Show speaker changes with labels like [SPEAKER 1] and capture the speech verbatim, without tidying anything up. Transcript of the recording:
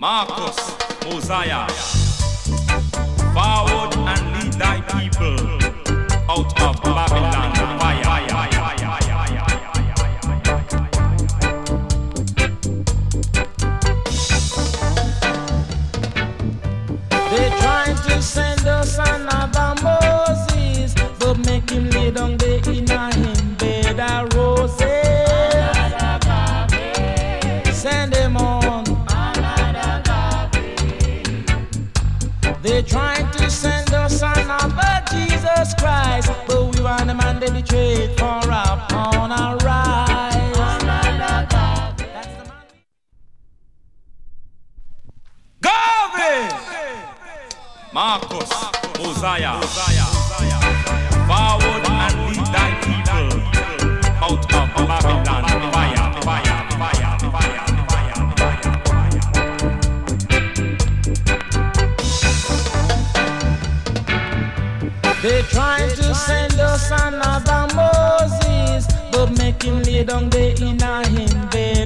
[SPEAKER 1] Marcus, Mosiah, forward and lead thy people out of Babylon. Fire.
[SPEAKER 2] They're trying to send us another Moses, but make him lay down there in a him bed of roses. Send him on. They're trying to send us another Jesus Christ, but we want a man they betrayed for a pound of rice.
[SPEAKER 1] Garvey! Marcus, Mosiah, forward and lead thy people out of Babylon. Fire, fire, fire, fire, fire,
[SPEAKER 2] fire. They're trying to send us another Moses, but make him lay down there in a him bed.